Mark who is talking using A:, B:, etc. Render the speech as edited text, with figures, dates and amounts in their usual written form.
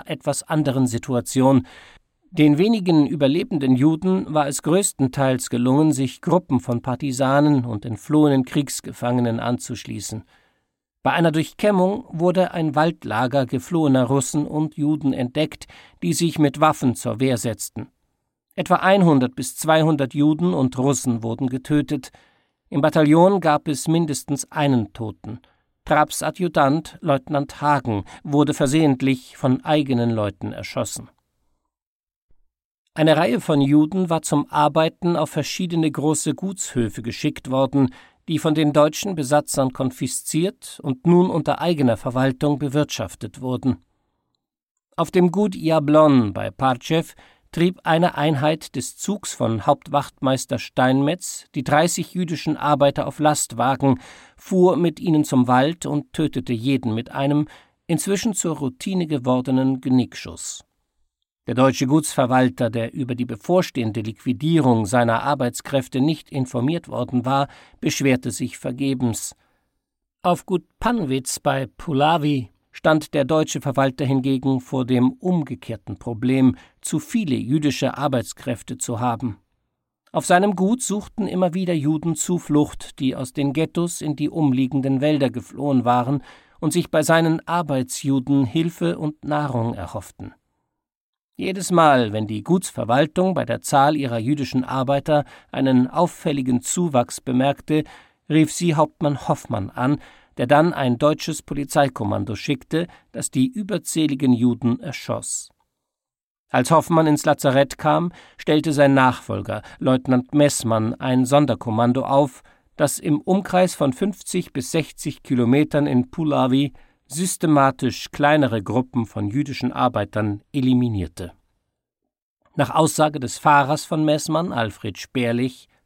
A: einer etwas anderen Situation. Den wenigen überlebenden Juden war es größtenteils gelungen, sich Gruppen von Partisanen und entflohenen Kriegsgefangenen anzuschließen. Bei einer Durchkämmung wurde ein Waldlager geflohener Russen und Juden entdeckt, die sich mit Waffen zur Wehr setzten. Etwa 100 bis 200 Juden und Russen wurden getötet. Im Bataillon gab es mindestens einen Toten. Trapps Adjutant, Leutnant Hagen, wurde versehentlich von eigenen Leuten erschossen. Eine Reihe von Juden war zum Arbeiten auf verschiedene große Gutshöfe geschickt worden, die von den deutschen Besatzern konfisziert und nun unter eigener Verwaltung bewirtschaftet wurden. Auf dem Gut Jablon bei Partschew trieb eine Einheit des Zugs von Hauptwachtmeister Steinmetz die 30 jüdischen Arbeiter auf Lastwagen, fuhr mit ihnen zum Wald und tötete jeden mit einem inzwischen zur Routine gewordenen Genickschuss. Der deutsche Gutsverwalter, der über die bevorstehende Liquidierung seiner Arbeitskräfte nicht informiert worden war, beschwerte sich vergebens. Auf Gut Pannwitz bei Puławy stand der deutsche Verwalter hingegen vor dem umgekehrten Problem, zu viele jüdische Arbeitskräfte zu haben. Auf seinem Gut suchten immer wieder Juden Zuflucht, die aus den Ghettos in die umliegenden Wälder geflohen waren und sich bei seinen Arbeitsjuden Hilfe und Nahrung erhofften. Jedes Mal, wenn die Gutsverwaltung bei der Zahl ihrer jüdischen Arbeiter einen auffälligen Zuwachs bemerkte, rief sie Hauptmann Hoffmann an, der dann ein deutsches Polizeikommando schickte, das die überzähligen Juden erschoss. Als Hoffmann ins Lazarett kam, stellte sein Nachfolger, Leutnant Messmann, ein Sonderkommando auf, das im Umkreis von 50 bis 60 Kilometern in Puławy systematisch kleinere Gruppen von jüdischen Arbeitern eliminierte. Nach Aussage des Fahrers von Messmann, Alfred Sperlich,